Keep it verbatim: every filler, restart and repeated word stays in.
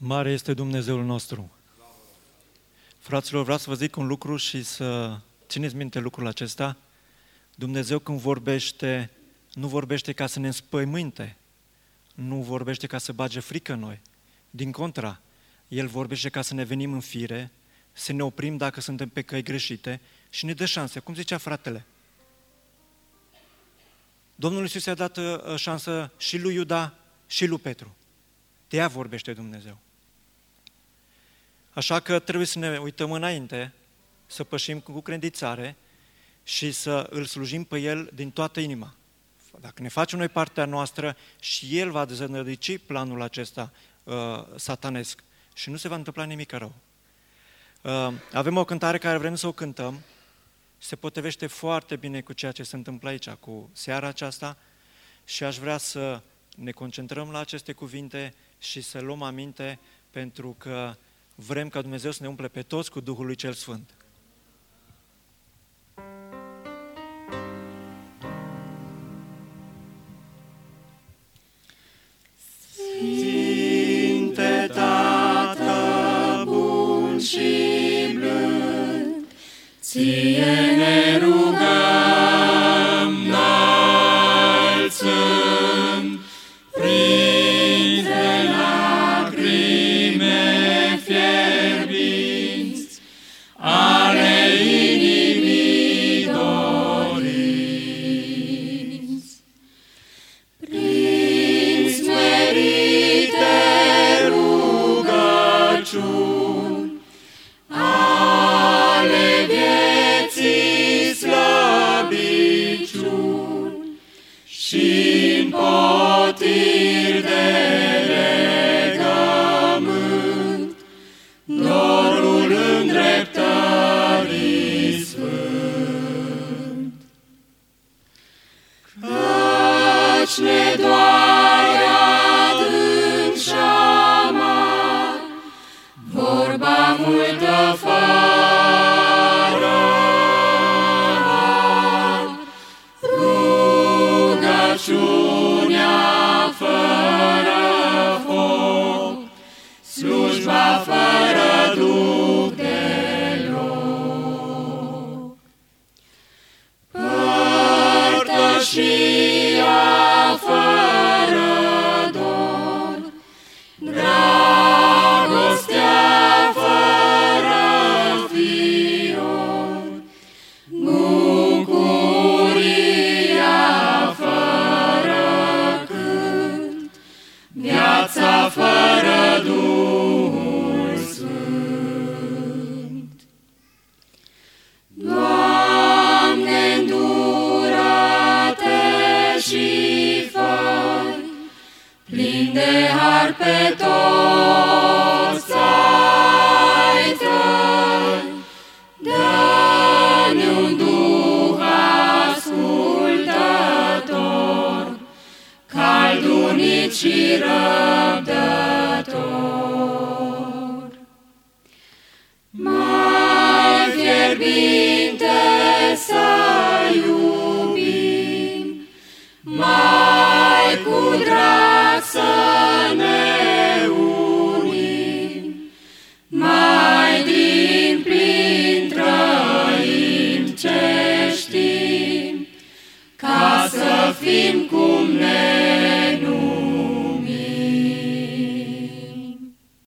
Mare este Dumnezeul nostru. Fraților, vreau să vă zic un lucru și să țineți minte lucrul acesta. Dumnezeu când vorbește, nu vorbește ca să ne înspăimânte, nu vorbește ca să bage frică în noi. Din contra, El vorbește ca să ne venim în fire, să ne oprim dacă suntem pe căi greșite și ne dă șanse, cum zicea fratele. Domnul Iisus i-a dat șansă și lui Iuda și lui Petru. De ea vorbește Dumnezeu. Așa că trebuie să ne uităm înainte, să pășim cu credințare și să îl slujim pe El din toată inima. Dacă ne facem noi partea noastră și El va dezvălui planul acesta uh, satanesc și nu se va întâmpla nimic rău. Uh, avem o cântare care vrem să o cântăm, se potrivește foarte bine cu ceea ce se întâmplă aici, cu seara aceasta și aș vrea să ne concentrăm la aceste cuvinte și să luăm aminte pentru că vrem ca Dumnezeu să ne umple pe toți cu Duhul lui Cel Sfânt. Sfinte Tată bun și blând, ți